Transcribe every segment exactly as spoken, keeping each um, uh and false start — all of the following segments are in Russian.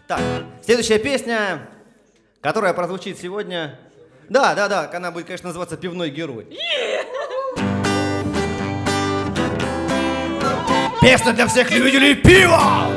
Так, следующая песня, которая прозвучит сегодня. Да, да, да, она будет, конечно, называться «Пивной герой». Песня для всех любителей пива!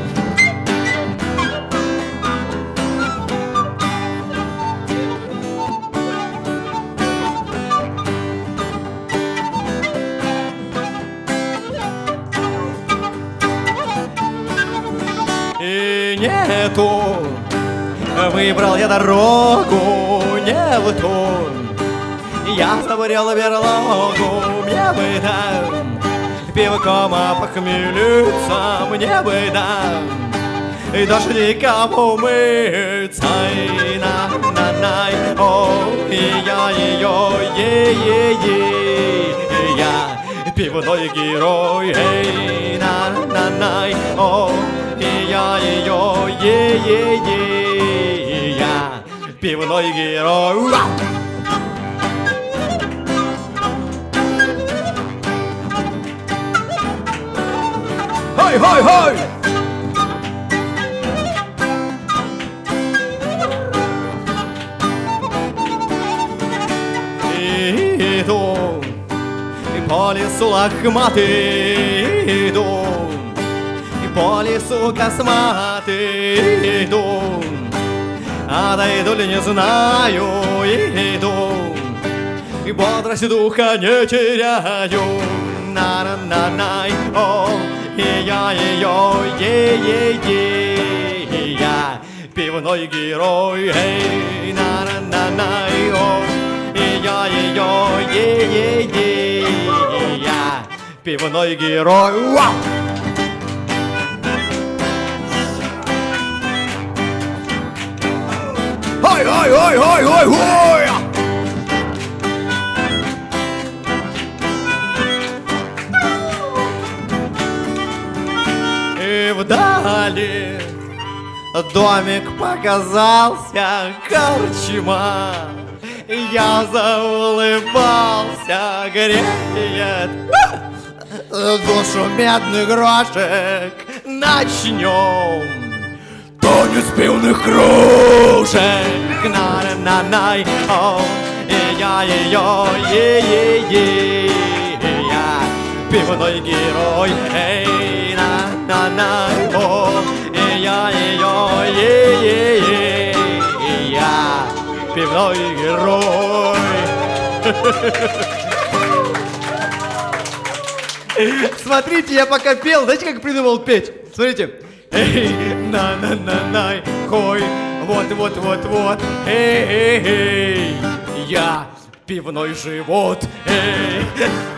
И нету, выбрал я дорогу не в ту. Я забрел берлогу, мне бы там пивком опохмелиться, мне бы там и дождиком умыться. И на-на-на, о, и я ее, е-е-е, я пивной герой. Эй, на-на-на, о, и я ее, е-е-е, я пивной герой. Ура! Хой, хой, хой! Иду по лесу лохматый, иду по лесу косматый, иду, а дойду ли не знаю, иду, и бодрость духа не теряю. На-на-на-на, о, и я ее, е-е-е, я пивной герой. Эй, на-на-на-на, о, и я ее, е-е-е, я пивной герой. Вау! Ой, ой, ой, ой, ой, ой! И вдали домик показался, корчма. Я заулыбался, греет душу медный грошек. Начнем танец пивных кружек. На-на-на-най, о, и я ее, е-е-е, я пивной герой. Эй, на-на-най, о, и я ее, е-е-е, я пивной герой. Смотрите, я пока пел, знаете, как придумал петь? Смотрите. Эй, на-на-на-най, хой, вот-вот-вот-вот, эй-эй-эй, я пивной живот, эй.